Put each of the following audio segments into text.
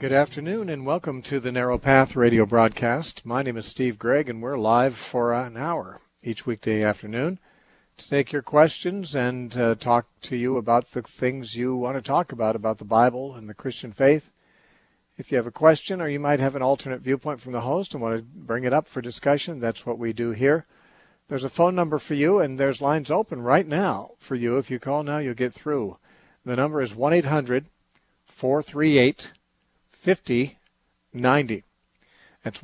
Good afternoon and welcome to the Narrow Path radio broadcast. My name is Steve Gregg and we're live for an hour each weekday afternoon to take your questions and talk to you about the things you want to talk about the Bible and the Christian faith. If you have a question or you might have an alternate viewpoint from the host and want to bring it up for discussion, that's what we do here. There's a phone number for you and there's lines open right now for you. If you call now, you'll get through. The number is 1-800-438-5090. That's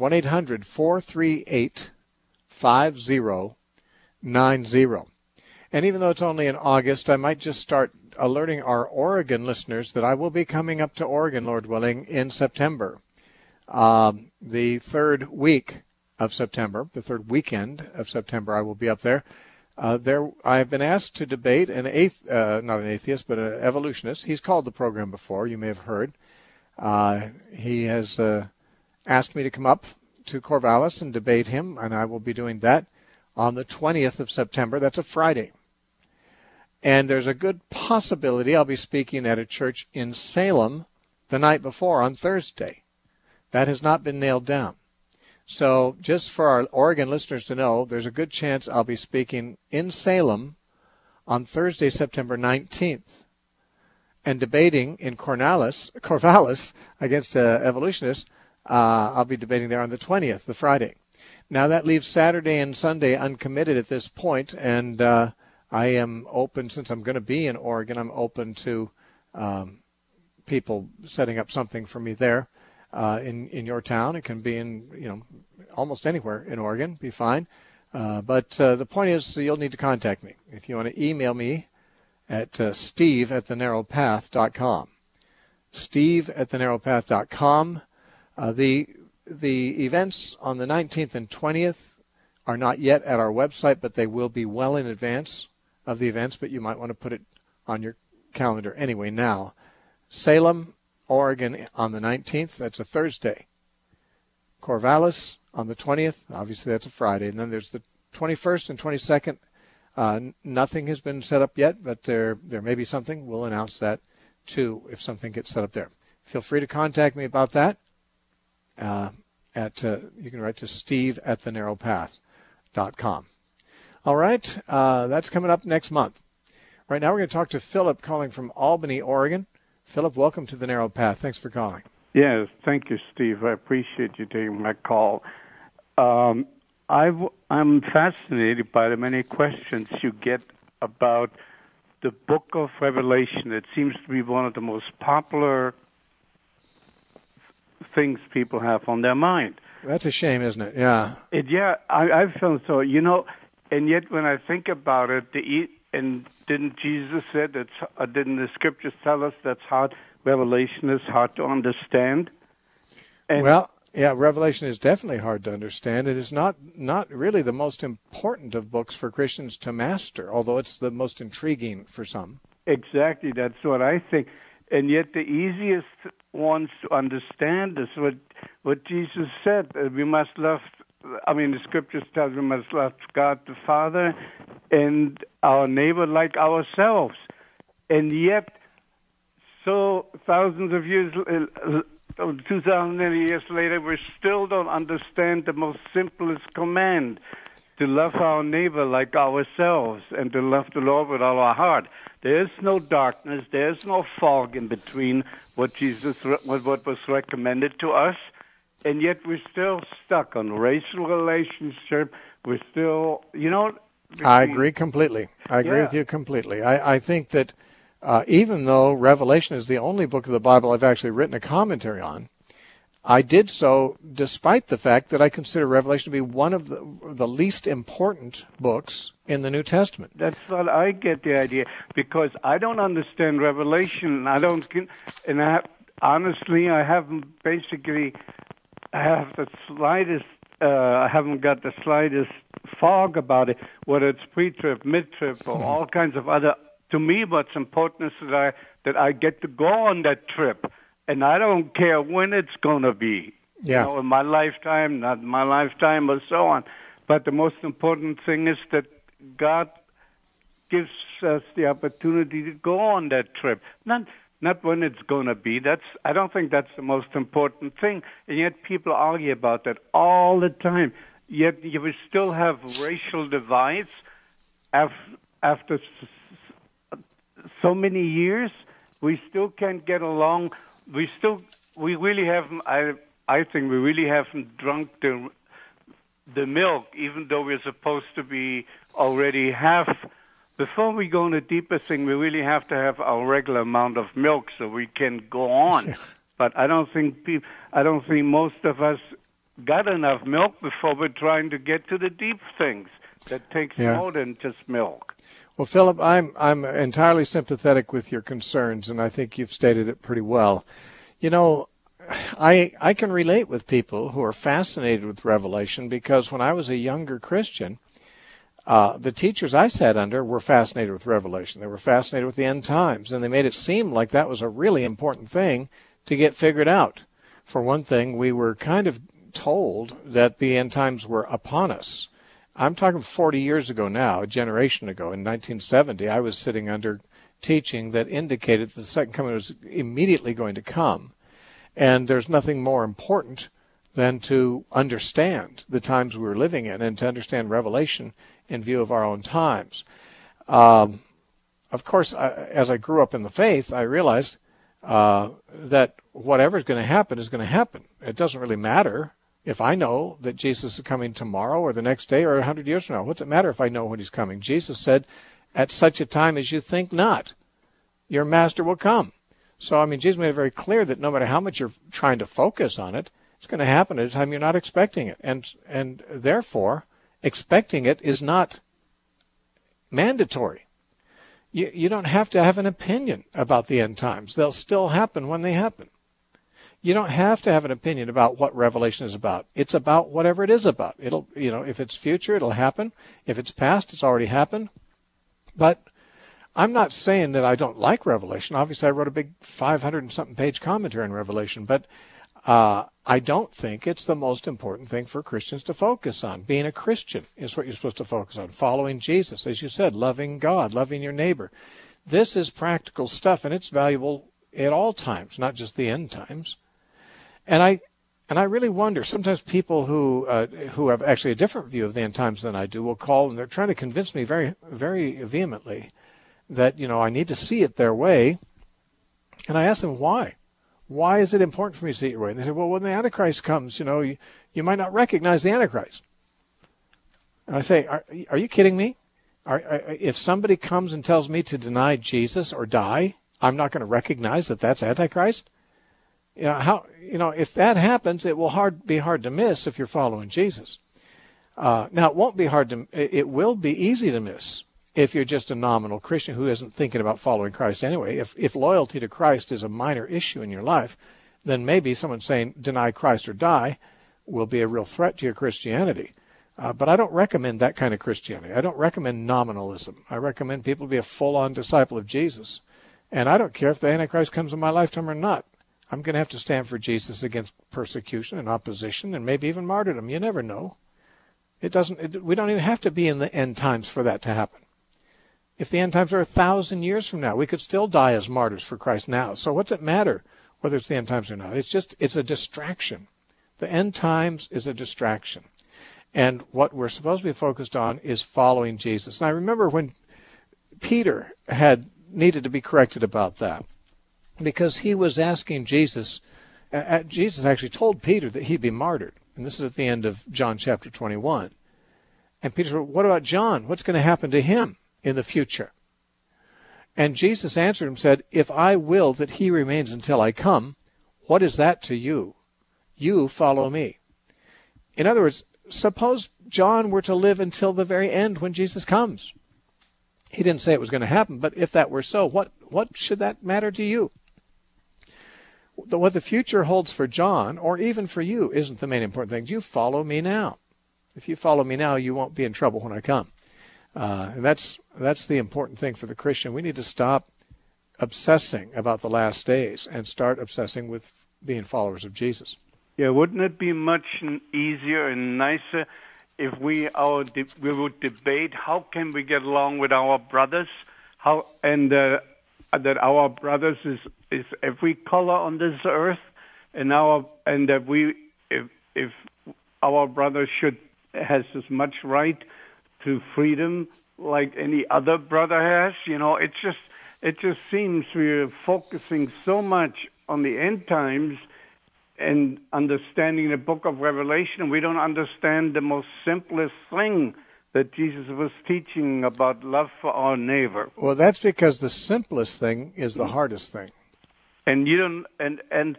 1-800-438-5090. And even though it's only in August, I might just start alerting our Oregon listeners that I will be coming up to Oregon, Lord willing, in September. The third week of September, the third weekend of September, I will be up there. I have been asked to debate not an atheist, but an evolutionist. He's called the program before, you may have heard. He has asked me to come up to Corvallis and debate him, and I will be doing that on the 20th of September. That's a Friday. And there's a good possibility I'll be speaking at a church in Salem the night before on Thursday. That has not been nailed down. So just for our Oregon listeners to know, there's a good chance I'll be speaking in Salem on Thursday, September 19th. And debating in Corvallis against evolutionists, I'll be debating there on the 20th, the Friday. Now that leaves Saturday and Sunday uncommitted at this point, and I am open, since I'm going to be in Oregon, I'm open to people setting up something for me there in your town. It can be in, almost anywhere in Oregon, be fine. But the point is, you'll need to contact me. If you want to email me at steve@thenarrowpath.com. steve@thenarrowpath.com. The events on the 19th and 20th are not yet at our website, but they will be well in advance of the events, but you might want to put it on your calendar anyway now. Salem, Oregon on the 19th, that's a Thursday. Corvallis on the 20th, obviously that's a Friday. And then there's the 21st and 22nd. Nothing has been set up yet, but there may be something. We'll announce that too if something gets set up there. Feel free to contact me about that. You can write to steve@thenarrowpath.com. All right, that's coming up next month. Right now we're going to talk to Philip calling from Albany, Oregon. Philip, welcome to the Narrow Path. Thanks for calling. Yes, thank you, Steve. I appreciate you taking my call. I'm fascinated by the many questions you get about the book of Revelation. It seems to be one of the most popular things people have on their mind. That's a shame, isn't it? Yeah. I feel so. And yet when I think about it, and didn't Jesus say that? Didn't the scriptures tell us that's hard? Revelation is hard to understand. Revelation is definitely hard to understand. It is not really the most important of books for Christians to master, although it's the most intriguing for some. Exactly, that's what I think. And yet the easiest ones to understand is what Jesus said. We must love. The scriptures tell us we must love God the Father and our neighbor like ourselves. And yet, so thousands of years, 2,000 years later, we still don't understand the most simplest command, to love our neighbor like ourselves and to love the Lord with all our heart. There is no darkness, there is no fog in between what was recommended to us. And yet we're still stuck on racial relationship. We're still, I agree completely. I agree with you completely. I think that even though Revelation is the only book of the Bible I've actually written a commentary on, I did so despite the fact that I consider Revelation to be one of the least important books in the New Testament. That's what I get the idea, because I don't understand Revelation. I haven't basically... I haven't got the slightest fog about it, whether it's pre-trip, mid-trip, or all kinds of other. To me, what's important is that I get to go on that trip, and I don't care when it's going to be. Yeah. In my lifetime, not my lifetime, or so on. But the most important thing is that God gives us the opportunity to go on that trip. Not not when it's going to be. I don't think that's the most important thing. And yet people argue about that all the time. Yet you will still have racial divides after so many years. We still can't get along. We really haven't. I think we really haven't drunk the milk, even though we're supposed to be already half. Before we go on a deeper thing, we really have to have our regular amount of milk so we can go on. Yeah. But I don't think most of us got enough milk before we're trying to get to the deep things. That takes more than just milk. Well, Philip, I'm entirely sympathetic with your concerns, and I think you've stated it pretty well. You know, I can relate with people who are fascinated with Revelation, because when I was a younger Christian, the teachers I sat under were fascinated with Revelation. They were fascinated with the end times, and they made it seem like that was a really important thing to get figured out. For one thing, we were kind of told that the end times were upon us. I'm talking 40 years ago now, a generation ago. In 1970, I was sitting under teaching that indicated the second coming was immediately going to come. And there's nothing more important than to understand the times we were living in and to understand Revelation in view of our own times. Of course, as I grew up in the faith, I realized that whatever is going to happen is going to happen. It doesn't really matter if I know that Jesus is coming tomorrow or the next day or 100 years from now. What's it matter if I know when he's coming? Jesus said, at such a time as you think not, your master will come. So, I mean, Jesus made it very clear that no matter how much you're trying to focus on it, it's going to happen at a time you're not expecting it. And therefore, expecting it is not mandatory. You don't have to have an opinion about the end times. They'll still happen when they happen. You don't have to have an opinion about what Revelation is about. It's about whatever it is about. It'll, if it's future, it'll happen. If it's past, it's already happened. But I'm not saying that I don't like Revelation. Obviously, I wrote a big 500-and-something page commentary on Revelation, but I don't think it's the most important thing for Christians to focus on. Being a Christian is what you're supposed to focus on. Following Jesus, as you said, loving God, loving your neighbor. This is practical stuff, and it's valuable at all times, not just the end times. And I really wonder, sometimes people who have actually a different view of the end times than I do will call, and they're trying to convince me very, very vehemently that, I need to see it their way. And I ask them, why? Why is it important for me to see it your way? And they say, well, when the Antichrist comes, you might not recognize the Antichrist. And I say, are you kidding me? If somebody comes and tells me to deny Jesus or die, I'm not going to recognize that that's Antichrist? If that happens, it will be hard to miss if you're following Jesus. Now, it will be easy to miss if you're just a nominal Christian who isn't thinking about following Christ anyway. If loyalty to Christ is a minor issue in your life, then maybe someone saying deny Christ or die will be a real threat to your Christianity. But I don't recommend that kind of Christianity. I don't recommend nominalism. I recommend people be a full-on disciple of Jesus. And I don't care if the Antichrist comes in my lifetime or not. I'm going to have to stand for Jesus against persecution and opposition and maybe even martyrdom. You never know. We don't even have to be in the end times for that to happen. If the end times are 1,000 years from now, we could still die as martyrs for Christ now. So what's it matter whether it's the end times or not? It's a distraction. The end times is a distraction. And what we're supposed to be focused on is following Jesus. And I remember when Peter had needed to be corrected about that, because he was asking Jesus. Jesus actually told Peter that he'd be martyred. And this is at the end of John chapter 21. And Peter said, what about John? What's going to happen to him in the future? And Jesus answered him, said, if I will that he remains until I come, what is that to you? You follow me. In other words, suppose John were to live until the very end when Jesus comes. He didn't say it was going to happen, but if that were so, what should that matter to you? What the future holds for John, or even for you, isn't the main important thing. You follow me now. If you follow me now, you won't be in trouble when I come. And that's the important thing for the Christian. We need to stop obsessing about the last days and start obsessing with being followers of Jesus. Yeah, wouldn't it be much easier and nicer if we would debate how can we get along with our brothers? that our brothers is every color on this earth, and that we, if our brother has as much right to freedom like any other brother has, it just seems we're focusing so much on the end times and understanding the book of Revelation. We don't understand the most simplest thing that Jesus was teaching about love for our neighbor. Well, that's because the simplest thing is the hardest thing. And you don't, and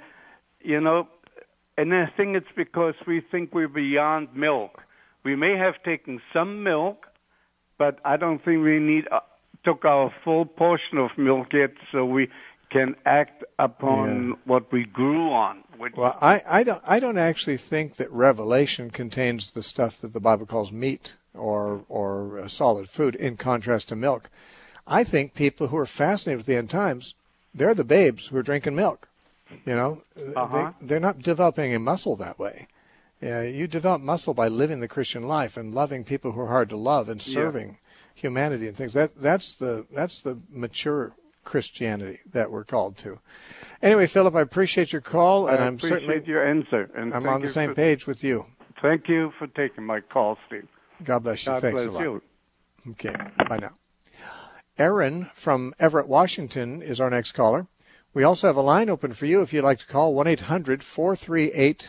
I think it's because we think we're beyond milk. We may have taken some milk, but I don't think we took our full portion of milk yet, so we can act upon what we grew on. Well, I don't actually think that Revelation contains the stuff that the Bible calls meat or solid food, in contrast to milk. I think people who are fascinated with the end times, they're the babes who are drinking milk. They're not developing a muscle that way. You develop muscle by living the Christian life and loving people who are hard to love and serving humanity and things. That's the mature Christianity that we're called to. Anyway, Philip, I appreciate your call, and I appreciate your answer. And I'm on the same page with you. Thank you for taking my call, Steve. God bless you. Thanks a lot. You. Okay, bye now. Aaron from Everett, Washington is our next caller. We also have a line open for you if you'd like to call, 1-800-438-5090.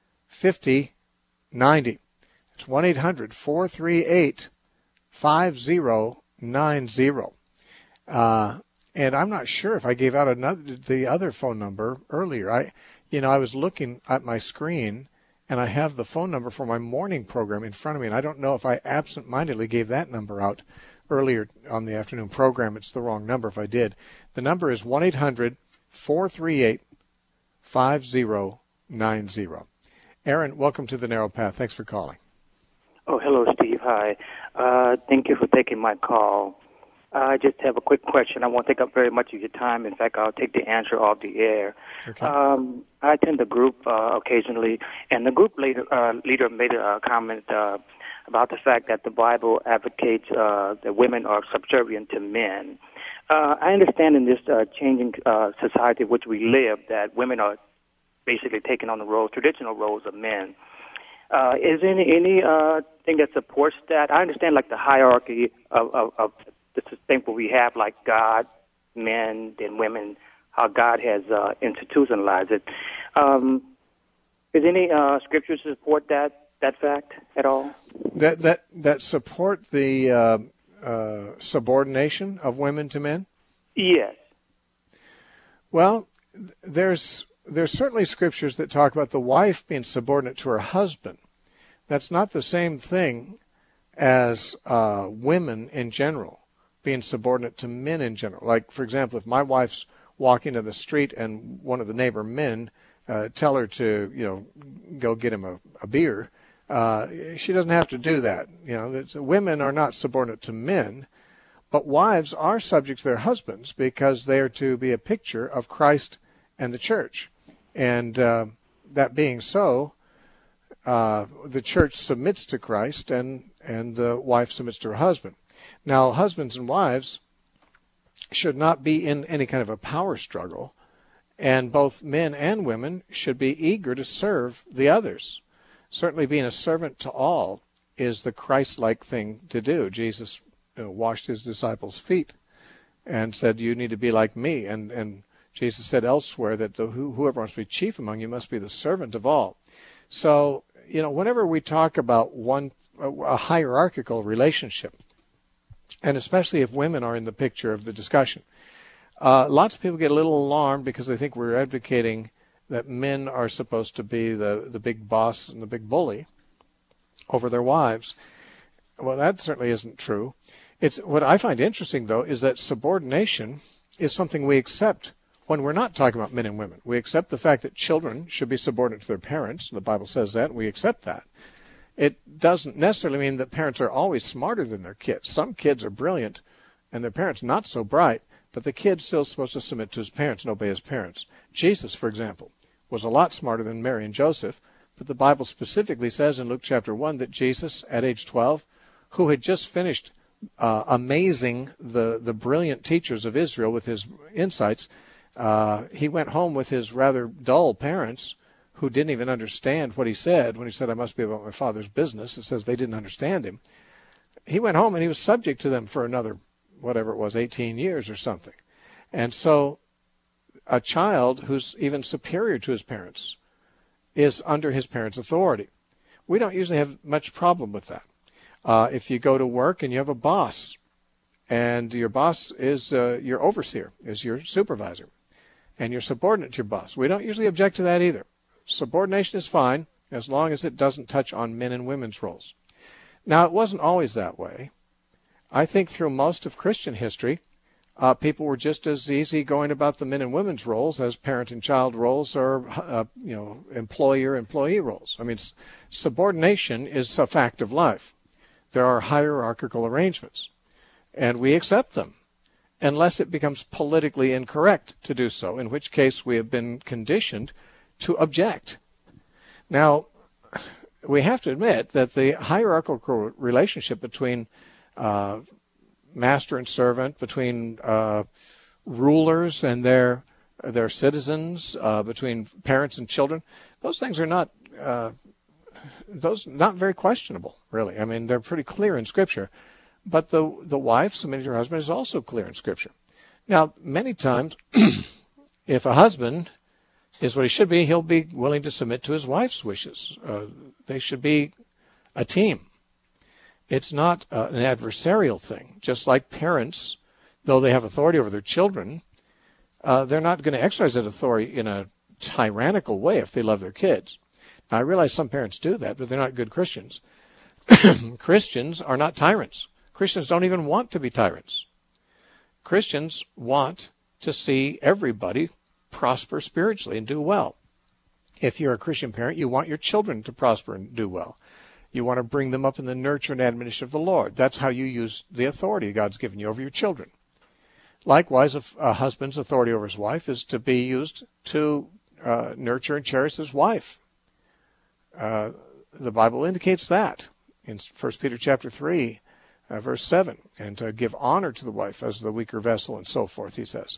It's 1-800-438-5090. And I'm not sure if I gave out the other phone number earlier. I was looking at my screen, and I have the phone number for my morning program in front of me, and I don't know if I absent-mindedly gave that number out earlier on the afternoon program. It's the wrong number if I did. The number is 1-800-438-5090. Aaron, welcome to The Narrow Path. Thanks for calling. Oh, hello, Steve. Hi. Thank you for taking my call. I just have a quick question. I won't take up very much of your time. In fact, I'll take the answer off the air. Okay. I attend a group occasionally, and the group leader made a comment about the fact that the Bible advocates that women are subservient to men. I understand in this changing society in which we live that women are basically taking on the traditional roles of men. Is there any thing that supports that? I understand like the hierarchy of the system we have, like God, men, then women, how God has institutionalized it. Is any scriptures to support that fact at all? That support the subordination of women to men? Yes. Well, there's certainly scriptures that talk about the wife being subordinate to her husband. That's not the same thing as women in general being subordinate to men in general. Like, for example, if my wife's walking to the street and one of the neighbor men tell her to, go get him a beer, she doesn't have to do that. Women are not subordinate to men, but wives are subject to their husbands because they are to be a picture of Christ and the church. And that being so, the church submits to Christ and the wife submits to her husband. Now, husbands and wives should not be in any kind of a power struggle, and both men and women should be eager to serve the others. Certainly being a servant to all is the Christ-like thing to do. Jesus washed his disciples' feet and said, you need to be like me. And Jesus said elsewhere that whoever wants to be chief among you must be the servant of all. So, whenever we talk about a hierarchical relationship, and especially if women are in the picture of the discussion, lots of people get a little alarmed because they think we're advocating that men are supposed to be the big boss and the big bully over their wives. Well, that certainly isn't true. What I find interesting, though, is that subordination is something we accept when we're not talking about men and women. We accept the fact that children should be subordinate to their parents. The Bible says that, and we accept that. It doesn't necessarily mean that parents are always smarter than their kids. Some kids are brilliant, and their parents not so bright, but the kid's still supposed to submit to his parents and obey his parents. Jesus, for example, was a lot smarter than Mary and Joseph, but the Bible specifically says in Luke chapter 1 that Jesus, at age 12, who had just finished amazing the brilliant teachers of Israel with his insights, he went home with his rather dull parents who didn't even understand what he said. When he said, I must be about my father's business, it says they didn't understand him. He went home and he was subject to them for another, whatever it was, 18 years or something. And so a child who's even superior to his parents is under his parents' authority. We don't usually have much problem with that. If you go to work and you have a boss, and your boss is your overseer, is your supervisor, and you're subordinate to your boss, we don't usually object to that either. Subordination is fine as long as it doesn't touch on men and women's roles. Now, it wasn't always that way. I think through most of Christian history, people were just as easy going about the men and women's roles as parent and child roles or, employer-employee roles. I mean, subordination is a fact of life. There are hierarchical arrangements, and we accept them unless it becomes politically incorrect to do so, in which case we have been conditioned to object. Now, we have to admit that the hierarchical relationship between master and servant, between rulers and their citizens, between parents and children, those things are not very questionable, really. I mean, they're pretty clear in Scripture. But the wife submitting to her husband is also clear in Scripture. Now, many times, if a husband is what he should be, he'll be willing to submit to his wife's wishes. They should be a team. It's not an adversarial thing. Just like parents, though they have authority over their children, they're not going to exercise that authority in a tyrannical way if they love their kids. Now, I realize some parents do that, but they're not good Christians. Christians are not tyrants. Christians don't even want to be tyrants. Christians want to see everybody prosper spiritually and do well. If you're a Christian parent, you want your children to prosper and do well. You want to bring them up in the nurture and admonition of the Lord. That's how you use the authority God's given you over your children. Likewise, a husband's authority over his wife is to be used to nurture and cherish his wife. The Bible indicates that in 1 Peter chapter 3, verse 7, and to give honor to the wife as the weaker vessel and so forth, he says.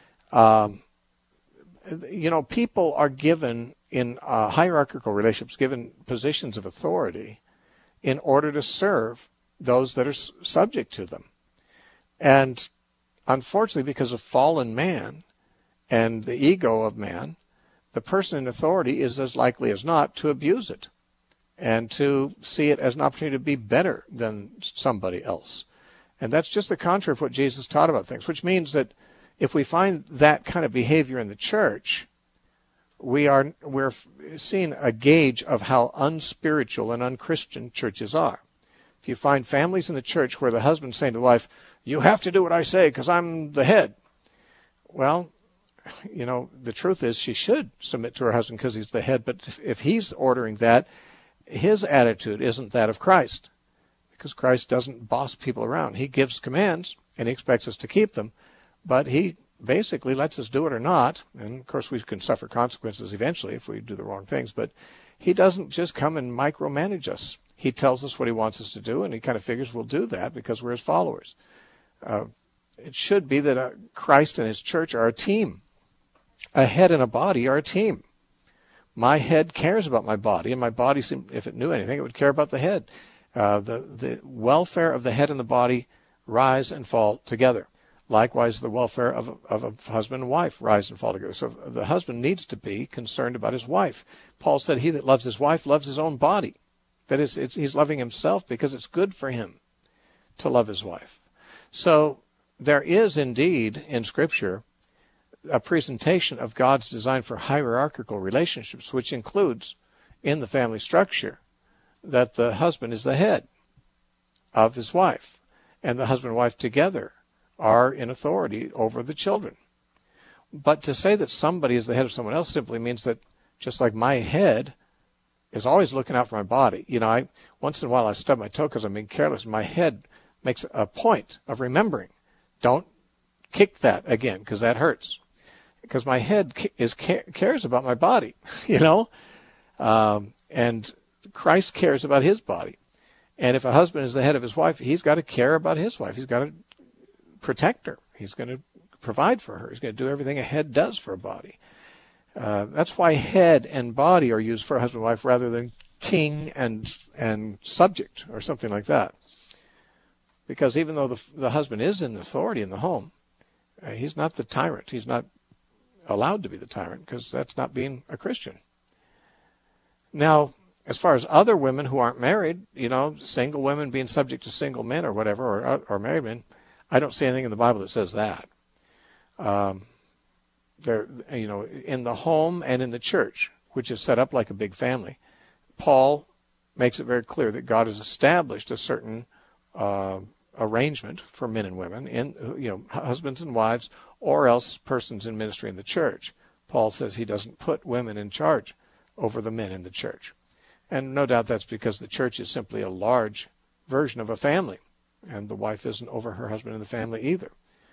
People are given in hierarchical relationships, given positions of authority in order to serve those that are subject to them. And unfortunately, because of fallen man and the ego of man, the person in authority is as likely as not to abuse it and to see it as an opportunity to be better than somebody else. And that's just the contrary of what Jesus taught about things, which means that if we find that kind of behavior in the church, we're seeing a gauge of how unspiritual and unchristian churches are. If you find families in the church where the husband's saying to the wife, you have to do what I say because I'm the head. Well, the truth is she should submit to her husband because he's the head, but if he's ordering that, his attitude isn't that of Christ, because Christ doesn't boss people around. He gives commands, and he expects us to keep them, but he basically lets us do it or not, and of course we can suffer consequences eventually if we do the wrong things, but he doesn't just come and micromanage us. He tells us what he wants us to do, and he kind of figures we'll do that because we're his followers. It should be that Christ and his church are a team. A head and a body are a team. My head cares about my body, and my body, if it knew anything, it would care about the head. The welfare of the head and the body rise and fall together. Likewise, the welfare of a husband and wife rise and fall together. So the husband needs to be concerned about his wife. Paul said, he that loves his wife loves his own body. That is, he's loving himself because it's good for him to love his wife. So there is indeed in Scripture a presentation of God's design for hierarchical relationships, which includes in the family structure that the husband is the head of his wife, and the husband and wife together are in authority over the children. But to say that somebody is the head of someone else simply means that just like my head is always looking out for my body. Once in a while I stub my toe because I'm being careless. My head makes a point of remembering. Don't kick that again because that hurts. Because my head cares about my body, and Christ cares about his body. And if a husband is the head of his wife, he's got to care about his wife. He's got to protect her. He's going to provide for her. He's going to do everything a head does for a body. That's why head and body are used for husband and wife rather than king and subject or something like that. Because even though the husband is in authority in the home, he's not the tyrant. He's not allowed to be the tyrant because that's not being a Christian. Now, as far as other women who aren't married, single women being subject to single men or whatever, or married men, I don't see anything in the Bible that says that. In the home and in the church, which is set up like a big family, Paul makes it very clear that God has established a certain arrangement for men and women, husbands and wives, or else persons in ministry in the church. Paul says he doesn't put women in charge over the men in the church. And no doubt that's because the church is simply a large version of a family, and the wife isn't over her husband in the family either.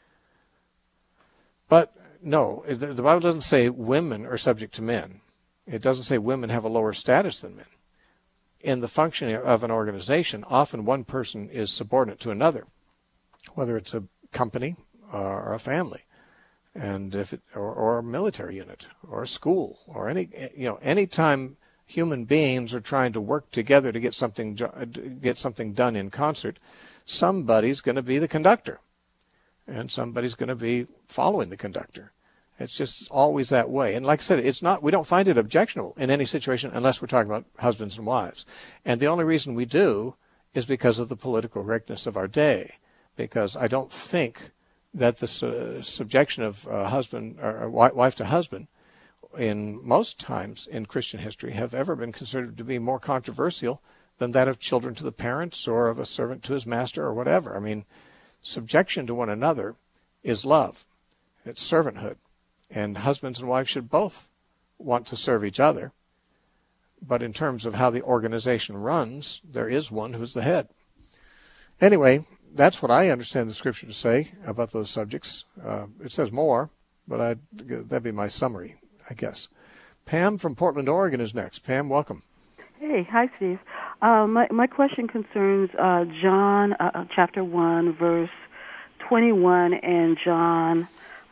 But no, the Bible doesn't say women are subject to men. It doesn't say women have a lower status than men. In the functioning of an organization, often one person is subordinate to another, whether it's a company or a family, and or a military unit or a school or any time human beings are trying to work together to get something done in concert, somebody's going to be the conductor, and somebody's going to be following the conductor. It's just always that way. And like I said, we don't find it objectionable in any situation unless we're talking about husbands and wives. And the only reason we do is because of the political correctness of our day. Because I don't think that the subjection of husband or wife to husband in most times in Christian history have ever been considered to be more controversial than that of children to the parents or of a servant to his master or whatever. I mean, subjection to one another is love. It's servanthood. And husbands and wives should both want to serve each other. But in terms of how the organization runs, there is one who's the head. Anyway, that's what I understand the Scripture to say about those subjects. It says more, but that'd be my summary, I guess. Pam from Portland, Oregon is next. Pam, welcome. Hey, hi, Steve. My question concerns John chapter 1, verse 21, and John,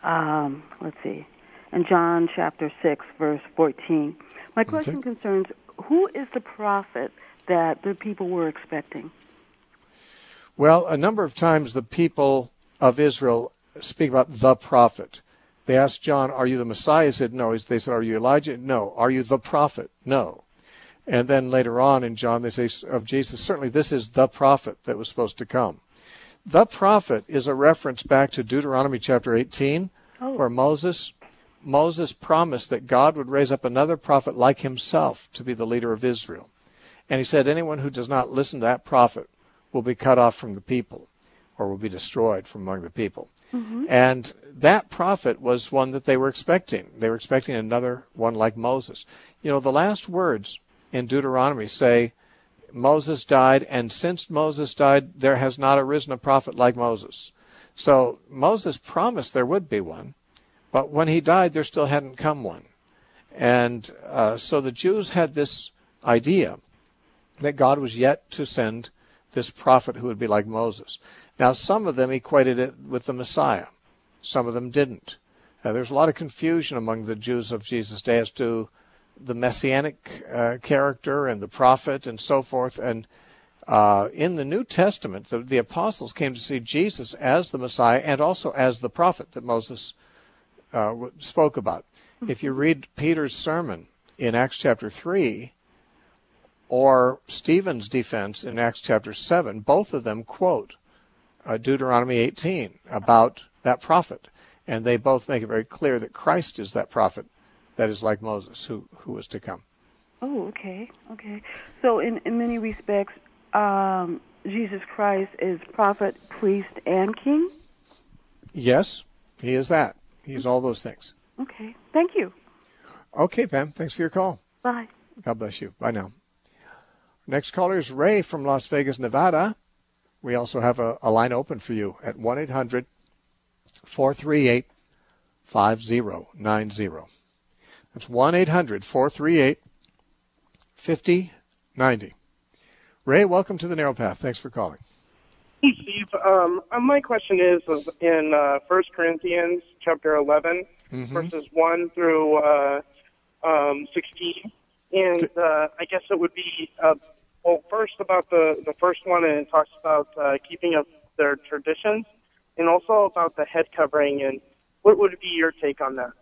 and John chapter 6, verse 14. My question concerns, who is the prophet that the people were expecting? Well, a number of times the people of Israel speak about the prophet. They asked John, are you the Messiah? He said, no. They said, are you Elijah? No. Are you the prophet? No. And then later on in John, they say of Jesus, certainly this is the prophet that was supposed to come. The prophet is a reference back to Deuteronomy chapter 18, where Moses promised that God would raise up another prophet like himself to be the leader of Israel. And he said anyone who does not listen to that prophet will be cut off from the people or will be destroyed from among the people. Mm-hmm. And that prophet was one that they were expecting. They were expecting another one like Moses. The last words in Deuteronomy say, Moses died, and since Moses died, there has not arisen a prophet like Moses. So Moses promised there would be one, but when he died, there still hadn't come one. And so the Jews had this idea that God was yet to send this prophet who would be like Moses. Now, some of them equated it with the Messiah. Some of them didn't. There's a lot of confusion among the Jews of Jesus' day as to the messianic character and the prophet and so forth. And in the New Testament, the apostles came to see Jesus as the Messiah and also as the prophet that Moses spoke about. Mm-hmm. If you read Peter's sermon in Acts chapter 3 or Stephen's defense in Acts chapter 7, both of them quote Deuteronomy 18 about that prophet. And they both make it very clear that Christ is that prophet that is like Moses, who was to come. Oh, okay. So in many respects, Jesus Christ is prophet, priest, and king? Yes, he is that. He's all those things. Okay. Thank you. Okay, Pam. Thanks for your call. Bye. God bless you. Bye now. Next caller is Ray from Las Vegas, Nevada. We also have a line open for you at 1-800-438-5090. That's 1-800-438-5090. Ray, welcome to the Narrow Path. Thanks for calling. Hey, Steve. My question is in 1 Corinthians chapter 11, verses 1 through 16. And I guess it would be, first about the first one, and it talks about keeping up their traditions, and also about the head covering. And what would be your take on that?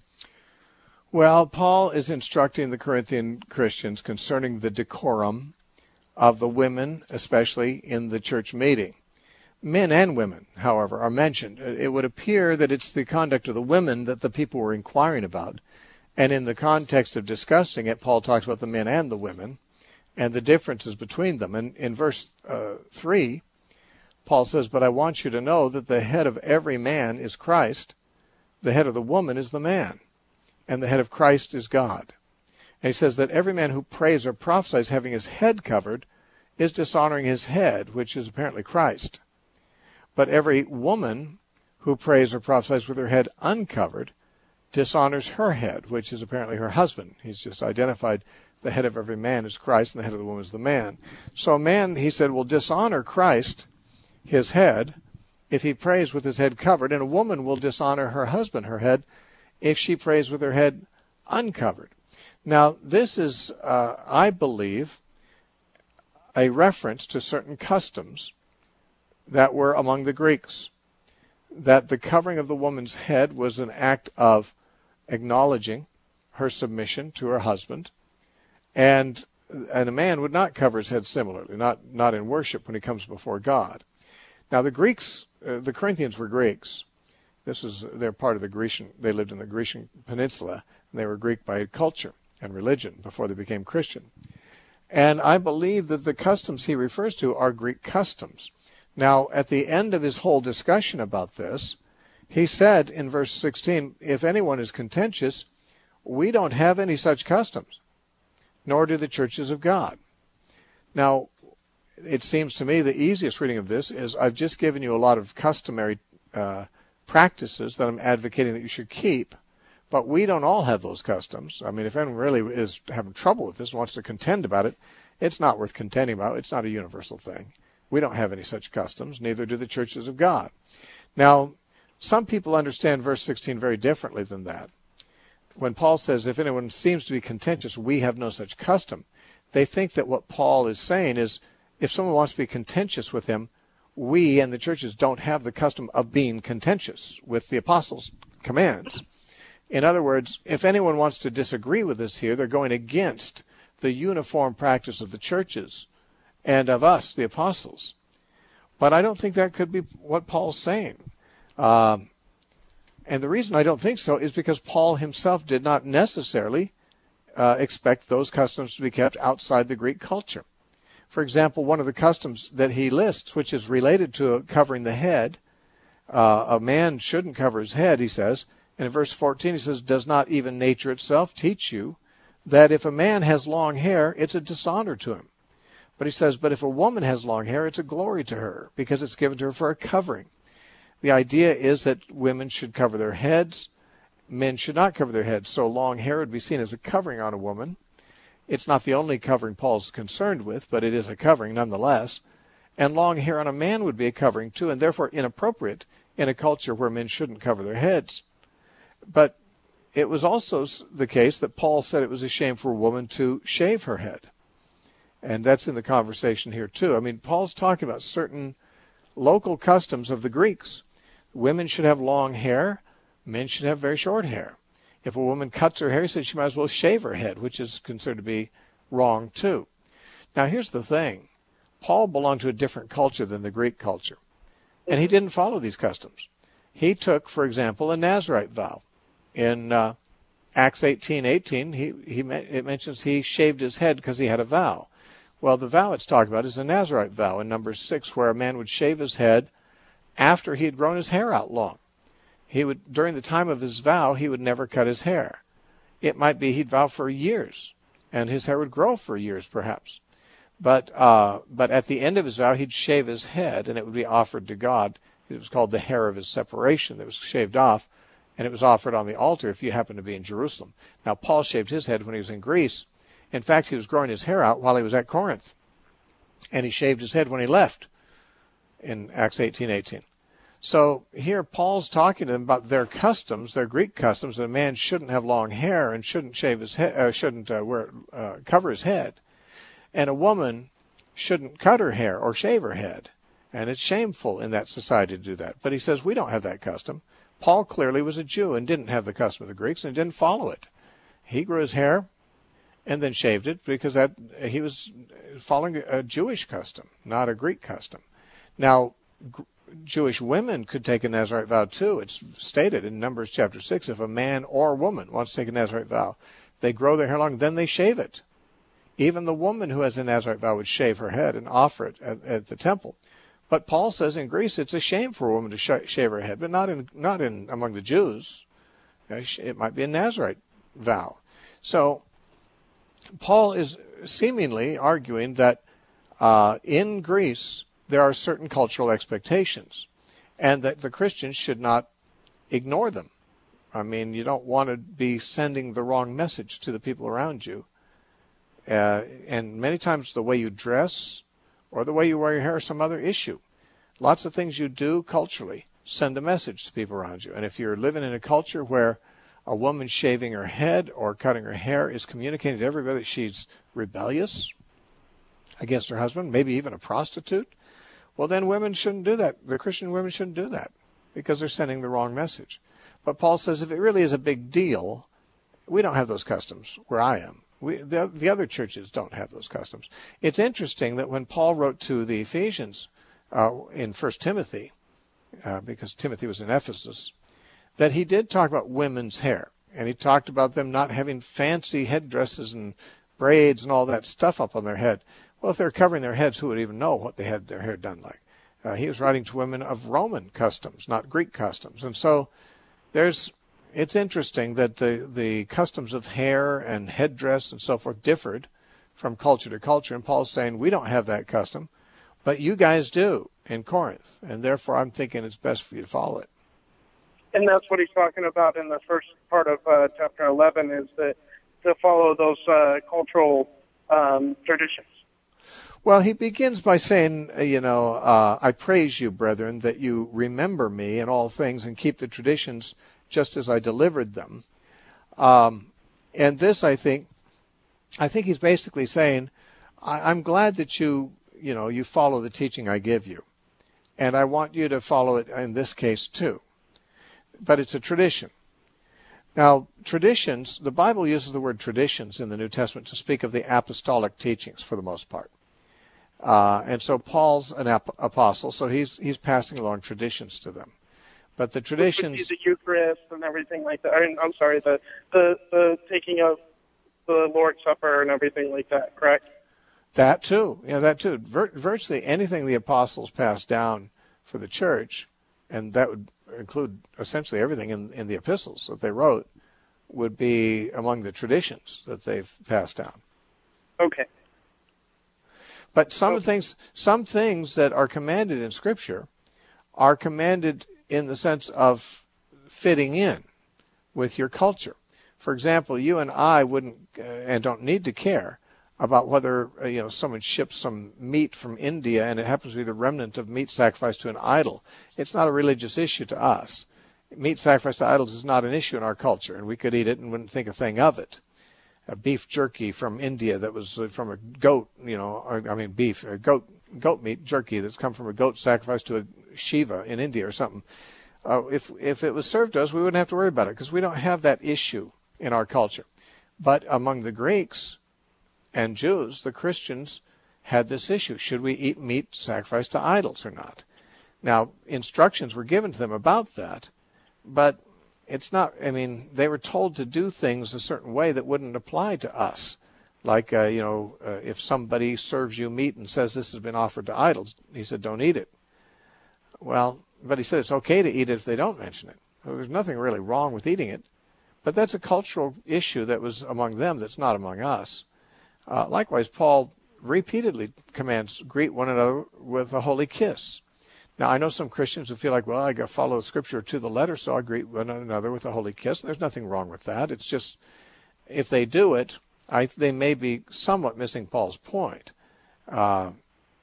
Well, Paul is instructing the Corinthian Christians concerning the decorum of the women, especially in the church meeting. Men and women, however, are mentioned. It would appear that it's the conduct of the women that the people were inquiring about. And in the context of discussing it, Paul talks about the men and the women and the differences between them. And in verse 3, Paul says, "But I want you to know that the head of every man is Christ, the head of the woman is the man, and the head of Christ is God." And he says that every man who prays or prophesies having his head covered is dishonoring his head, which is apparently Christ. But every woman who prays or prophesies with her head uncovered dishonors her head, which is apparently her husband. He's just identified the head of every man is Christ and the head of the woman is the man. So a man, he said, will dishonor Christ, his head, if he prays with his head covered, and a woman will dishonor her husband, her head, if she prays with her head uncovered. Now, this is, I believe, a reference to certain customs that were among the Greeks, that the covering of the woman's head was an act of acknowledging her submission to her husband, and a man would not cover his head similarly, not in worship when he comes before God. Now, the Greeks, the Corinthians were Greeks. They're part of the Grecian, they lived in the Grecian peninsula, and they were Greek by culture and religion before they became Christian. And I believe that the customs he refers to are Greek customs. Now, at the end of his whole discussion about this, he said in verse 16, "If anyone is contentious, we don't have any such customs, nor do the churches of God." Now, it seems to me the easiest reading of this is I've just given you a lot of customary practices that I'm advocating that you should keep, but we don't all have those customs. I mean, if anyone really is having trouble with this and wants to contend about it, it's not worth contending about. It's not a universal thing. We don't have any such customs, neither do the churches of God. Now, some people understand verse 16 very differently than that. When Paul says, if anyone seems to be contentious, we have no such custom, they think that what Paul is saying is, if someone wants to be contentious with him, we and the churches don't have the custom of being contentious with the apostles' commands. In other words, if anyone wants to disagree with us here, they're going against the uniform practice of the churches and of us, the apostles. But I don't think that could be what Paul's saying. And the reason I don't think so is because Paul himself did not necessarily expect those customs to be kept outside the Greek culture. For example, one of the customs that he lists, which is related to covering the head, a man shouldn't cover his head, he says. And in verse 14 he says, "Does not even nature itself teach you that if a man has long hair, it's a dishonor to him?" But he says, "But if a woman has long hair, it's a glory to her, because it's given to her for a covering." The idea is that women should cover their heads. Men should not cover their heads. So long hair would be seen as a covering on a woman. It's not the only covering Paul's concerned with, but it is a covering nonetheless. And long hair on a man would be a covering too, and therefore inappropriate in a culture where men shouldn't cover their heads. But it was also the case that Paul said it was a shame for a woman to shave her head. And that's in the conversation here too. I mean, Paul's talking about certain local customs of the Greeks. Women should have long hair. Men should have very short hair. If a woman cuts her hair, he said she might as well shave her head, which is considered to be wrong too. Now, here's the thing. Paul belonged to a different culture than the Greek culture, and he didn't follow these customs. He took, for example, a Nazirite vow. In Acts 18:18, it mentions he shaved his head because he had a vow. Well, the vow it's talking about is a Nazirite vow in Numbers 6, where a man would shave his head after he had grown his hair out long. He would, during the time of his vow, he would never cut his hair. It might be he'd vow for years, and his hair would grow for years, perhaps. But at the end of his vow, he'd shave his head, and it would be offered to God. It was called the hair of his separation. It was shaved off, and it was offered on the altar if you happened to be in Jerusalem. Now, Paul shaved his head when he was in Greece. In fact, he was growing his hair out while he was at Corinth. and he shaved his head when he left in Acts 18:18. So here Paul's talking to them about their customs, their Greek customs, that a man shouldn't have long hair and shouldn't shave his head, cover his head, and a woman shouldn't cut her hair or shave her head. And it's shameful in that society to do that. But he says we don't have that custom. Paul clearly was a Jew and didn't have the custom of the Greeks and didn't follow it. He grew his hair and then shaved it because he was following a Jewish custom, not a Greek custom. Now, Jewish women could take a Nazirite vow too. It's stated in Numbers chapter 6, if a man or woman wants to take a Nazirite vow, they grow their hair long, then they shave it. Even the woman who has a Nazirite vow would shave her head and offer it at the temple. But Paul says in Greece it's a shame for a woman to shave her head, but not in among the Jews. It might be a Nazirite vow. So Paul is seemingly arguing that in Greece there are certain cultural expectations, and that the Christians should not ignore them. I mean, you don't want to be sending the wrong message to the people around you. And many times the way you dress or the way you wear your hair is some other issue. Lots of things you do culturally send a message to people around you. And if you're living in a culture where a woman shaving her head or cutting her hair is communicating to everybody that she's rebellious against her husband, maybe even a prostitute, well, then women shouldn't do that. The Christian women shouldn't do that because they're sending the wrong message. But Paul says if it really is a big deal, we don't have those customs where I am. The other churches don't have those customs. It's interesting that when Paul wrote to the Ephesians in 1 Timothy, because Timothy was in Ephesus, that he did talk about women's hair. And he talked about them not having fancy headdresses and braids and all that stuff up on their head. Well, if they're covering their heads, who would even know what they had their hair done like? He was writing to women of Roman customs, not Greek customs. And so it's interesting that the customs of hair and headdress and so forth differed from culture to culture. And Paul's saying, we don't have that custom, but you guys do in Corinth. And therefore, I'm thinking it's best for you to follow it. And that's what he's talking about in the first part of chapter 11, is that to follow those cultural traditions. Well, he begins by saying, I praise you, brethren, that you remember me in all things and keep the traditions just as I delivered them. And this, I think he's basically saying, I'm glad that you follow the teaching I give you. And I want you to follow it in this case too. But it's a tradition. Now, traditions, the Bible uses the word traditions in the New Testament to speak of the apostolic teachings for the most part. And so Paul's an apostle, so he's passing along traditions to them. But the traditions, the Eucharist and everything like that. I'm sorry, the taking of the Lord's Supper and everything like that, correct? That too. Yeah, that too. Virtually anything the apostles passed down for the church, and that would include essentially everything in the epistles that they wrote, would be among the traditions that they've passed down. Okay. But some things that are commanded in Scripture are commanded in the sense of fitting in with your culture. For example, you and I wouldn't and don't need to care about whether someone ships some meat from India and it happens to be the remnant of meat sacrificed to an idol. It's not a religious issue to us. Meat sacrificed to idols is not an issue in our culture, and we could eat it and wouldn't think a thing of it. Beef jerky from India that was from a goat, goat meat jerky that's come from a goat sacrificed to a Shiva in India or something. If it was served to us, we wouldn't have to worry about it because we don't have that issue in our culture. But among the Greeks and Jews, the Christians had this issue. Should we eat meat sacrificed to idols or not? Now, instructions were given to them about that, but it's not, they were told to do things a certain way that wouldn't apply to us. Like, if somebody serves you meat and says this has been offered to idols, he said, don't eat it. Well, but he said it's okay to eat it if they don't mention it. There's nothing really wrong with eating it. But that's a cultural issue that was among them that's not among us. Likewise, Paul repeatedly commands greet one another with a holy kiss. Now, I know some Christians who feel like, well, I got to follow Scripture to the letter, so I greet one another with a holy kiss. There's nothing wrong with that. It's just, if they do it, they may be somewhat missing Paul's point.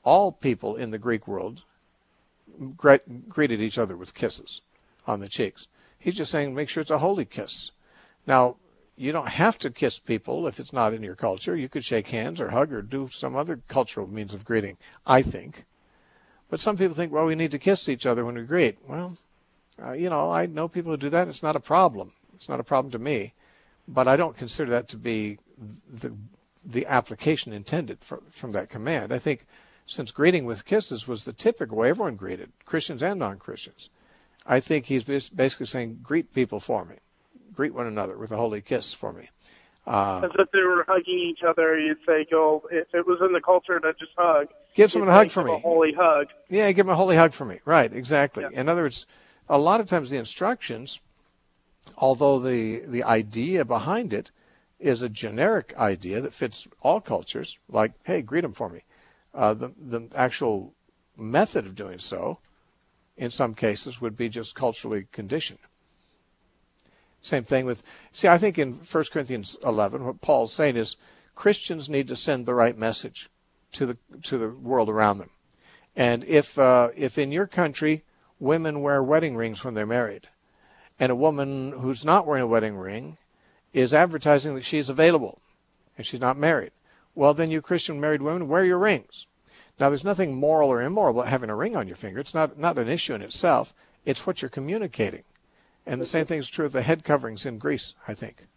all people in the Greek world greeted each other with kisses on the cheeks. He's just saying make sure it's a holy kiss. Now, you don't have to kiss people if it's not in your culture. You could shake hands or hug or do some other cultural means of greeting, I think. But some people think, well, we need to kiss each other when we greet. Well, I know people who do that. It's not a problem. It's not a problem to me. But I don't consider that to be the application intended from that command. I think since greeting with kisses was the typical way everyone greeted, Christians and non-Christians, I think he's basically saying, greet people for me. Greet one another with a holy kiss for me. As if they were hugging each other, you'd say, go, if it was in the culture to just hug. Give someone a hug for me. A holy hug. Yeah, give them a holy hug for me. Right, exactly. Yeah. In other words, a lot of times the instructions, although the idea behind it is a generic idea that fits all cultures, like, hey, greet them for me. The actual method of doing so, in some cases, would be just culturally conditioned. Same thing with, I think in 1 Corinthians 11, what Paul's saying is Christians need to send the right message to the world around them. And if in your country women wear wedding rings when they're married, and a woman who's not wearing a wedding ring is advertising that she's available and she's not married, well, then you Christian married women, wear your rings. Now, there's nothing moral or immoral about having a ring on your finger. It's not an issue in itself. It's what you're communicating. And the same thing is true of the head coverings in Greece, I think.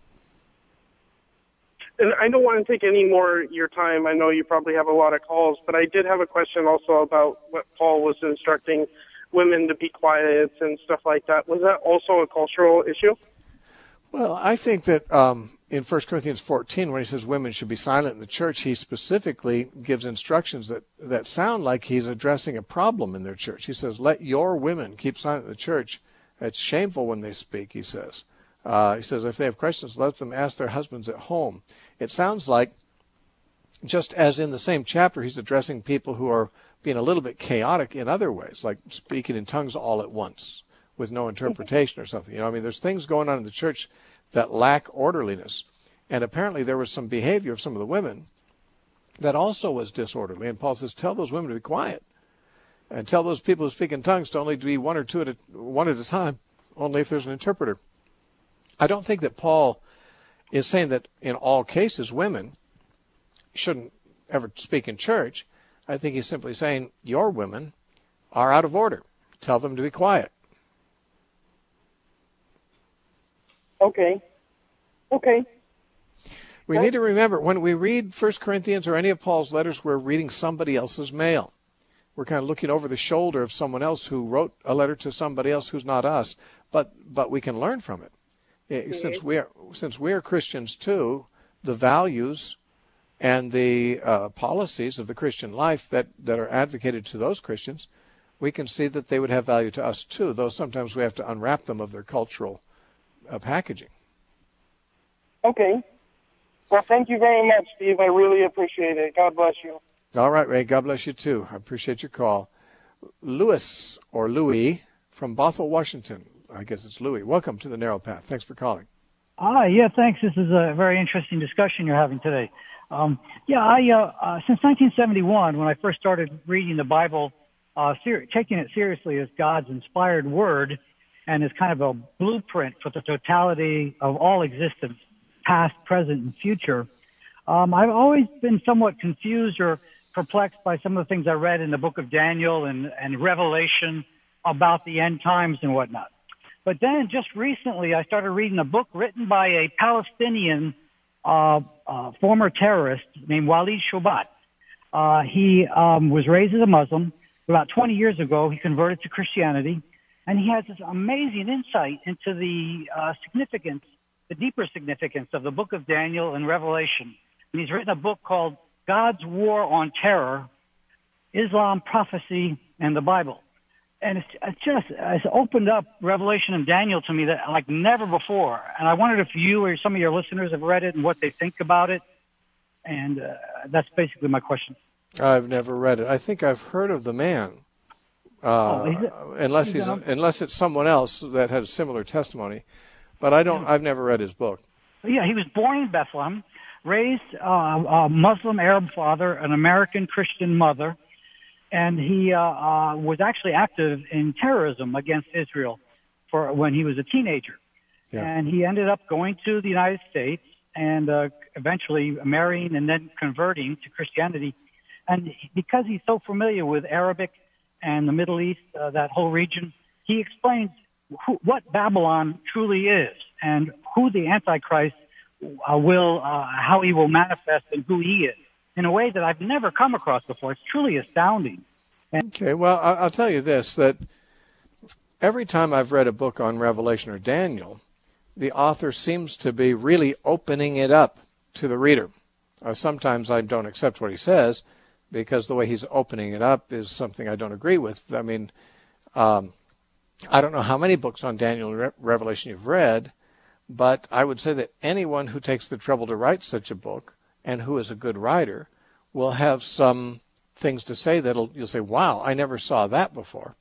And I don't want to take any more of your time. I know you probably have a lot of calls, but I did have a question also about what Paul was instructing women to be quiet and stuff like that. Was that also a cultural issue? Well, I think that in 1 Corinthians 14, when he says women should be silent in the church, he specifically gives instructions that sound like he's addressing a problem in their church. He says, let your women keep silent in the church. It's shameful when they speak, he says. He says, if they have questions, let them ask their husbands at home. It sounds like, just as in the same chapter, he's addressing people who are being a little bit chaotic in other ways, like speaking in tongues all at once with no interpretation or something. There's things going on in the church that lack orderliness. And apparently there was some behavior of some of the women that also was disorderly. And Paul says, tell those women to be quiet. And tell those people who speak in tongues to only be one at a time, only if there's an interpreter. I don't think that Paul is saying that in all cases women shouldn't ever speak in church. I think he's simply saying your women are out of order. Tell them to be quiet. Okay. We need to remember, when we read 1 Corinthians or any of Paul's letters, we're reading somebody else's mail. We're kind of looking over the shoulder of someone else who wrote a letter to somebody else who's not us, but we can learn from it. Since we are Christians too, the values and the policies of the Christian life that are advocated to those Christians, we can see that they would have value to us too, though sometimes we have to unwrap them of their cultural packaging. Okay. Well, thank you very much, Steve. I really appreciate it. God bless you. All right, Ray. God bless you, too. I appreciate your call. Louis from Bothell, Washington. I guess it's Louis. Welcome to the Narrow Path. Thanks for calling. Yeah, thanks. This is a very interesting discussion you're having today. Since 1971, when I first started reading the Bible, taking it seriously as God's inspired word and as kind of a blueprint for the totality of all existence, past, present, and future, I've always been somewhat confused or perplexed by some of the things I read in the book of Daniel and Revelation about the end times and whatnot. But then just recently I started reading a book written by a Palestinian former terrorist named Walid Shoebat. He was raised as a Muslim. About 20 years ago, he converted to Christianity, and he has this amazing insight into the deeper significance of the book of Daniel and Revelation. And he's written a book called God's War on Terror, Islam, Prophecy, and the Bible. And it's opened up Revelation and Daniel to me that like never before. And I wondered if you or some of your listeners have read it and what they think about it. And that's basically my question. I've never read it. I think I've heard of the man, unless it's someone else that has similar testimony. But I've never read his book. Yeah, he was born in Bethlehem, raised a Muslim Arab father, an American Christian mother. and he was actually active in terrorism against Israel for when he was a teenager. Yeah. And he ended up going to the United States and eventually marrying and then converting to Christianity. And because he's so familiar with Arabic and the Middle East, that whole region, he explains what Babylon truly is and who the Antichrist how he will manifest and who he is in a way that I've never come across before. It's truly astounding. Okay, well, I'll tell you this, that every time I've read a book on Revelation or Daniel, the author seems to be really opening it up to the reader. Sometimes I don't accept what he says because the way he's opening it up is something I don't agree with. I mean, I don't know how many books on Daniel and Revelation you've read, but I would say that anyone who takes the trouble to write such a book and who is a good writer will have some things to say you'll say, wow, I never saw that before.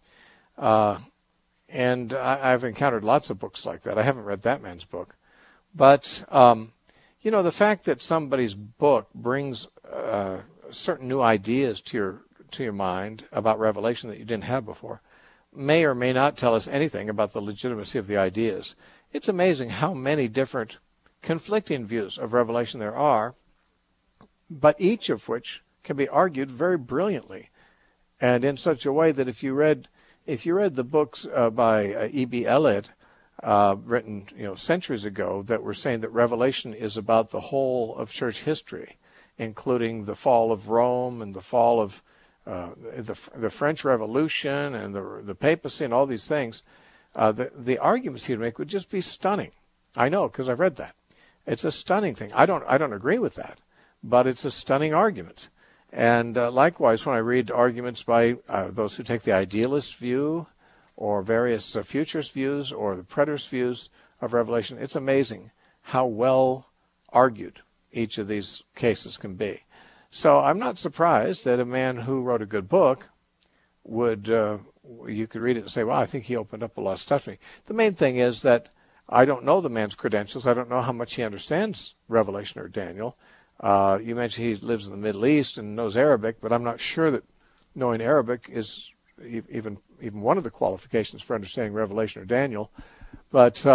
And I've encountered lots of books like that. I haven't read that man's book. But, the fact that somebody's book brings certain new ideas to your mind about Revelation that you didn't have before may or may not tell us anything about the legitimacy of the ideas. It's amazing how many different conflicting views of Revelation there are, but each of which can be argued very brilliantly and in such a way that if you read the books by E.B. Elliott, written centuries ago, that were saying that Revelation is about the whole of church history, including the fall of Rome and the fall of the French Revolution and the papacy and all these things, the arguments he'd make would just be stunning. I know, because I've read that. It's a stunning thing. I don't agree with that, but it's a stunning argument. And likewise, when I read arguments by those who take the idealist view or various futurist views or the preterist views of Revelation, it's amazing how well argued each of these cases can be. So I'm not surprised that a man who wrote a good book would, you could read it and say, well, I think he opened up a lot of stuff to me. The main thing is that I don't know the man's credentials. I don't know how much he understands Revelation or Daniel. You mentioned he lives in the Middle East and knows Arabic, but I'm not sure that knowing Arabic is even one of the qualifications for understanding Revelation or Daniel. But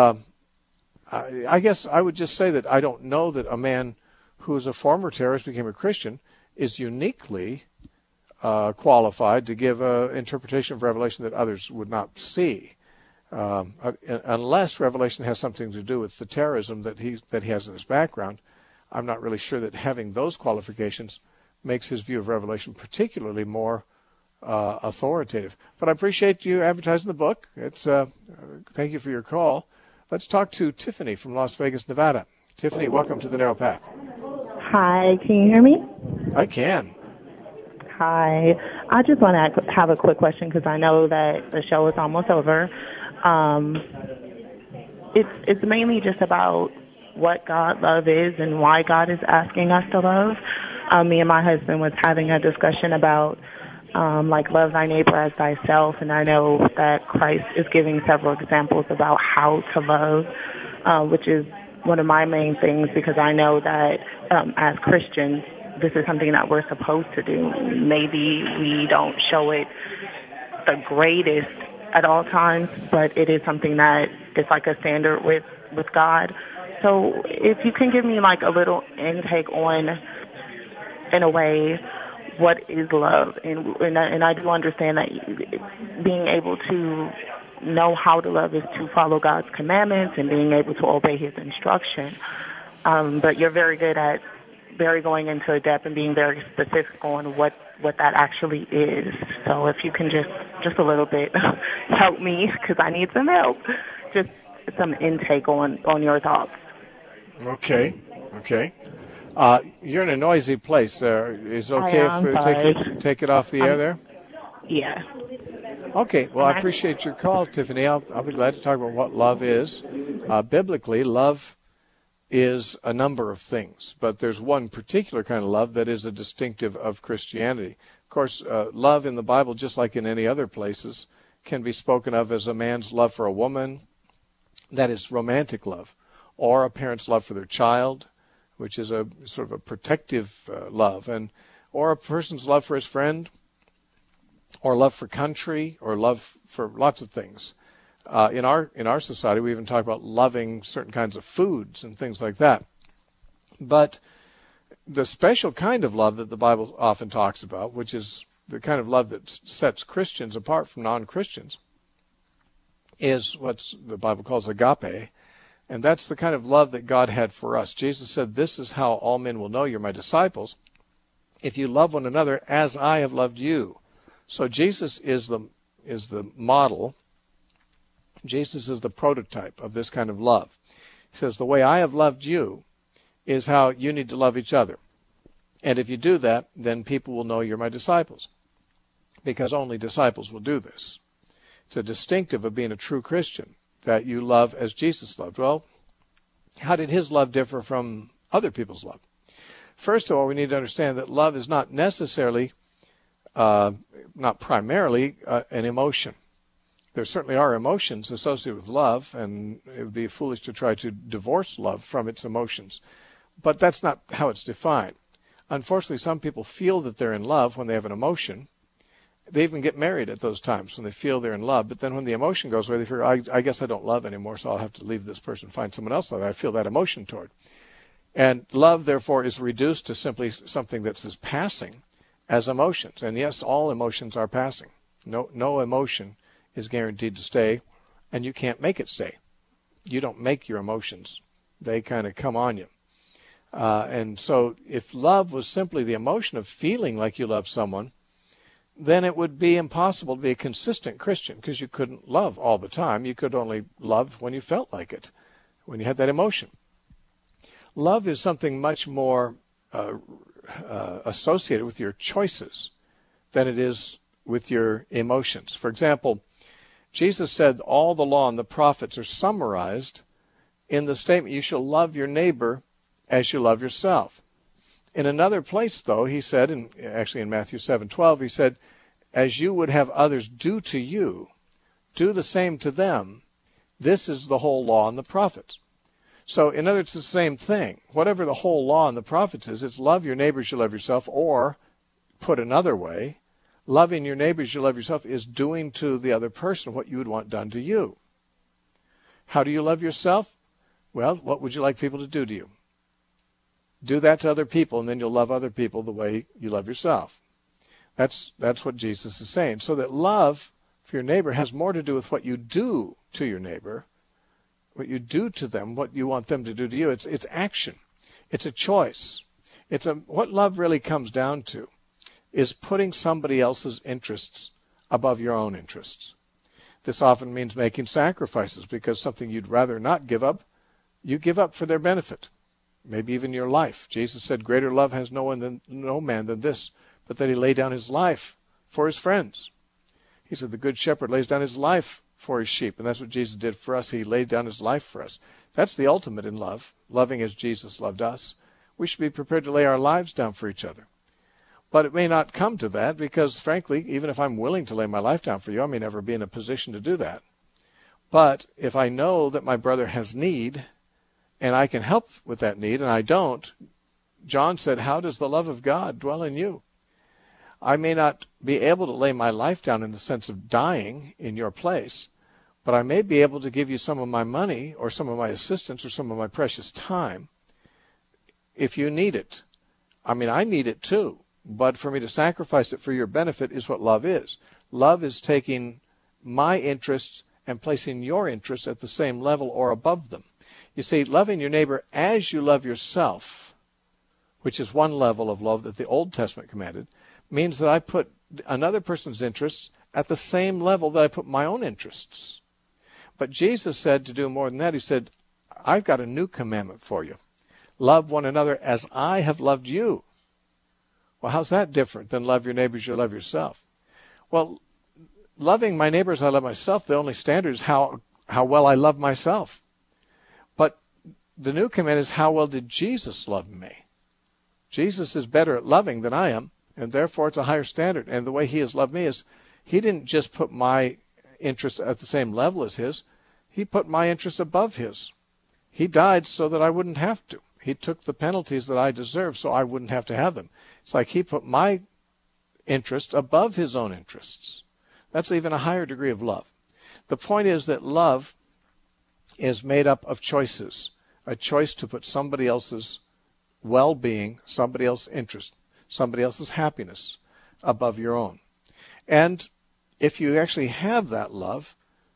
I guess I would just say that I don't know that a man who is a former terrorist became a Christian is uniquely qualified to give an interpretation of Revelation that others would not see, unless Revelation has something to do with the terrorism that he has in his background. I'm not really sure that having those qualifications makes his view of Revelation particularly more authoritative. But I appreciate you advertising the book. Thank you for your call. Let's talk to Tiffany from Las Vegas, Nevada. Tiffany, welcome to The Narrow Path. Hi, can you hear me? I can. Hi. I just want to have a quick question because I know that the show is almost over. It's mainly just about what God love is and why God is asking us to love. Me and my husband was having a discussion about love thy neighbor as thyself, and I know that Christ is giving several examples about how to love, which is one of my main things because I know that as Christians, this is something that we're supposed to do. Maybe we don't show it the greatest at all times, but it is something that is like a standard with God. So if you can give me like a little intake on, in a way, what is love? And I do understand that being able to know how to love is to follow God's commandments and being able to obey his instruction. But you're very good at going into depth and being very specific on what that actually is. So if you can just a little bit help me, because I need some help, just some intake on your thoughts. Okay. You're in a noisy place there. Is it okay if we take it off the air there? Yeah. Okay. Well, I appreciate your call, Tiffany. I'll be glad to talk about what love is. Biblically, love is a number of things, but there's one particular kind of love that is a distinctive of Christianity. Of course, love in the Bible, just like in any other places, can be spoken of as a man's love for a woman, that is romantic love, or a parent's love for their child, which is a sort of a protective love, or a person's love for his friend, or love for country, or love for lots of things. In our society, we even talk about loving certain kinds of foods and things like that. But the special kind of love that the Bible often talks about, which is the kind of love that sets Christians apart from non-Christians, is what the Bible calls agape. And that's the kind of love that God had for us. Jesus said, "This is how all men will know you're my disciples, if you love one another as I have loved you." So Jesus is the model. Jesus is the prototype of this kind of love. He says, "The way I have loved you is how you need to love each other. And if you do that, then people will know you're my disciples, because only disciples will do this." It's a distinctive of being a true Christian, that you love as Jesus loved. Well, how did his love differ from other people's love? First of all, we need to understand that love is not necessarily, not primarily, an emotion. There certainly are emotions associated with love, and it would be foolish to try to divorce love from its emotions. But that's not how it's defined. Unfortunately, some people feel that they're in love when they have an emotion. They even get married at those times when they feel they're in love. But then when the emotion goes away, they figure, I guess I don't love anymore, so I'll have to leave this person and find someone else that I feel that emotion toward. And love, therefore, is reduced to simply something that's as passing as emotions. And yes, all emotions are passing. No emotion is guaranteed to stay, and you can't make it stay. You don't make your emotions. They kind of come on you. And so if love was simply the emotion of feeling like you love someone, then it would be impossible to be a consistent Christian, because you couldn't love all the time. You could only love when you felt like it, when you had that emotion. Love is something much more associated with your choices than it is with your emotions. For example, Jesus said all the law and the prophets are summarized in the statement, "You shall love your neighbor as you love yourself." In another place, though, he said, actually in Matthew 7:12, he said, "As you would have others do to you, do the same to them. This is the whole law and the prophets." So, in other words, it's the same thing. Whatever the whole law and the prophets is, it's love your neighbor as you love yourself, or, put another way, loving your neighbor as you love yourself is doing to the other person what you would want done to you. How do you love yourself? Well, what would you like people to do to you? Do that to other people, and then you'll love other people the way you love yourself. That's what Jesus is saying. So that love for your neighbor has more to do with what you do to your neighbor, what you do to them, what you want them to do to you. It's action. It's a choice. What love really comes down to is putting somebody else's interests above your own interests. This often means making sacrifices, because something you'd rather not give up, you give up for their benefit. Maybe even your life. Jesus said, "Greater love has no man than this, but that he lay down his life for his friends." He said, "The good shepherd lays down his life for his sheep." And that's what Jesus did for us. He laid down his life for us. That's the ultimate in love, loving as Jesus loved us. We should be prepared to lay our lives down for each other. But it may not come to that, because, frankly, even if I'm willing to lay my life down for you, I may never be in a position to do that. But if I know that my brother has need, and I can help with that need, and I don't, John said, "How does the love of God dwell in you?" I may not be able to lay my life down in the sense of dying in your place, but I may be able to give you some of my money, or some of my assistance, or some of my precious time if you need it. I mean, I need it too, but for me to sacrifice it for your benefit is what love is. Love is taking my interests and placing your interests at the same level or above them. You see, loving your neighbor as you love yourself, which is one level of love that the Old Testament commanded, means that I put another person's interests at the same level that I put my own interests. But Jesus said to do more than that. He said, "I've got a new commandment for you. Love one another as I have loved you." Well, how's that different than love your neighbor as you love yourself? Well, loving my neighbor as I love myself, the only standard is how well I love myself. But the new command is, how well did Jesus love me? Jesus is better at loving than I am, and therefore it's a higher standard. And the way he has loved me is, he didn't just put my interests at the same level as his. He put my interests above his. He died so that I wouldn't have to. He took the penalties that I deserve so I wouldn't have to have them. It's like he put my interests above his own interests. That's even a higher degree of love. The point is that love is made up of choices, a choice to put somebody else's well-being, somebody else's interest, somebody else's happiness above your own. And if you actually have that love,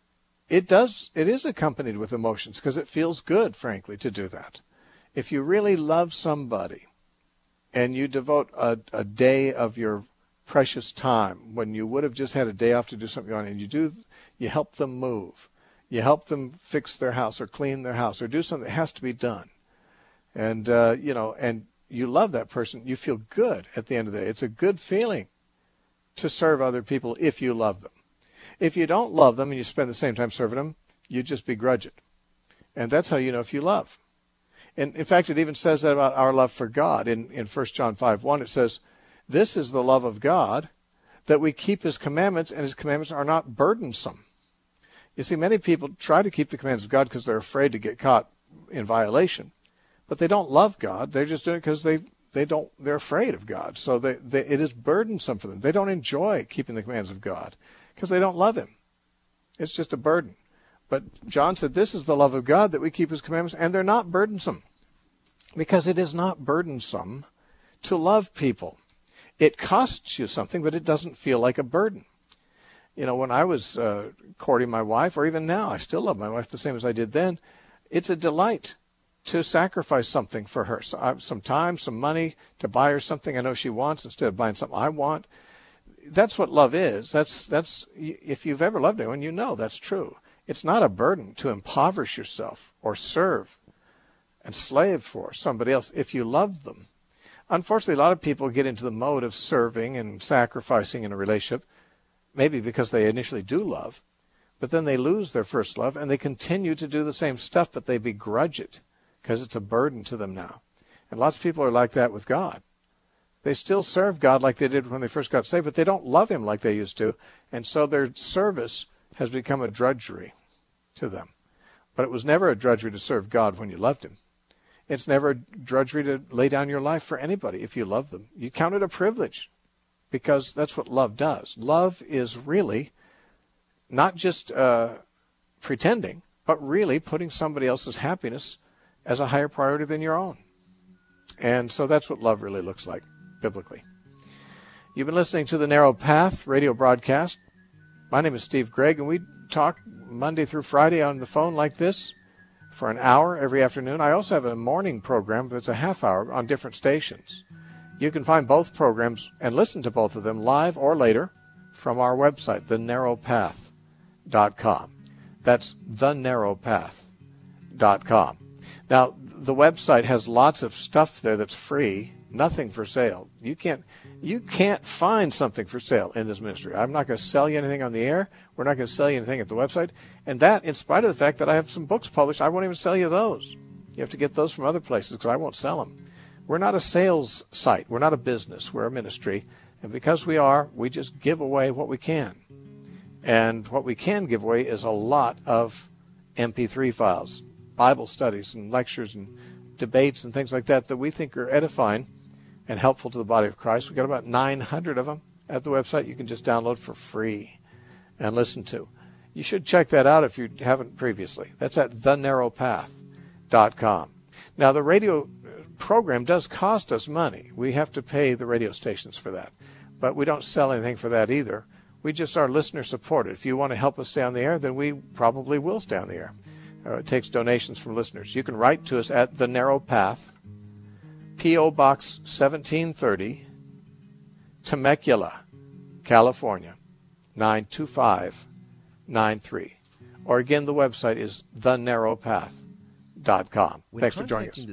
it is accompanied with emotions because it feels good, frankly, to do that. If you really love somebody and you devote a day of your precious time when you would have just had a day off to do something on, and you help them move, you help them fix their house or clean their house or do something that has to be done, and and you love that person, you feel good at the end of the day. It's a good feeling to serve other people if you love them. If you don't love them and you spend the same time serving them, you just begrudge it. And that's how you know if you love. And in fact, it even says that about our love for God. In 1 John 5:1, it says, "This is the love of God, that we keep his commandments, and his commandments are not burdensome." You see, many people try to keep the commands of God because they're afraid to get caught in violation. But they don't love God. They're just doing it because they're afraid of God. So it is burdensome for them. They don't enjoy keeping the commands of God because they don't love him. It's just a burden. But John said, this is the love of God, that we keep his commandments, and they're not burdensome. Because it is not burdensome to love people. It costs you something, but it doesn't feel like a burden. You know, when I was courting my wife, or even now, I still love my wife the same as I did then, it's a delight to sacrifice something for her. So, some time, some money, to buy her something I know she wants instead of buying something I want. That's what love is. That's if you've ever loved anyone, you know that's true. It's not a burden to impoverish yourself or serve and slave for somebody else if you love them. Unfortunately, a lot of people get into the mode of serving and sacrificing in a relationship, maybe because they initially do love, but then they lose their first love and they continue to do the same stuff, but they begrudge it because it's a burden to them now. And lots of people are like that with God. They still serve God like they did when they first got saved, but they don't love him like they used to, and so their service has become a drudgery to them. But it was never a drudgery to serve God when you loved him. It's never a drudgery to lay down your life for anybody if you love them. You count it a privilege because that's what love does. Love is really not just pretending, but really putting somebody else's happiness as a higher priority than your own. And so that's what love really looks like biblically. You've been listening to the Narrow Path radio broadcast. My name is Steve Gregg, and we talk Monday through Friday on the phone like this for an hour every afternoon. I also have a morning program that's a half hour on different stations. You can find both programs and listen to both of them live or later from our website, thenarrowpath.com. That's thenarrowpath.com. Now, the website has lots of stuff there that's free, nothing for sale. You can't find something for sale in this ministry. I'm not going to sell you anything on the air. We're not going to sell you anything at the website. And that, in spite of the fact that I have some books published, I won't even sell you those. You have to get those from other places because I won't sell them. We're not a sales site. We're not a business. We're a ministry. And because we are, we just give away what we can. And what we can give away is a lot of MP3 files, Bible studies and lectures and debates and things like that we think are edifying and helpful to the body of Christ. We've got about 900 of them at the website you can just download for free and listen to. You should check that out if you haven't previously. That's at thenarrowpath.com. Now, the radio program does cost us money. We have to pay the radio stations for that. But we don't sell anything for that either. We just are listener supported. If you want to help us stay on the air, then we probably will stay on the air. It takes donations from listeners. You can write to us at The Narrow Path, P.O. Box 1730, Temecula, California, 92593. Or again, the website is thenarrowpath.com. Thanks for joining us.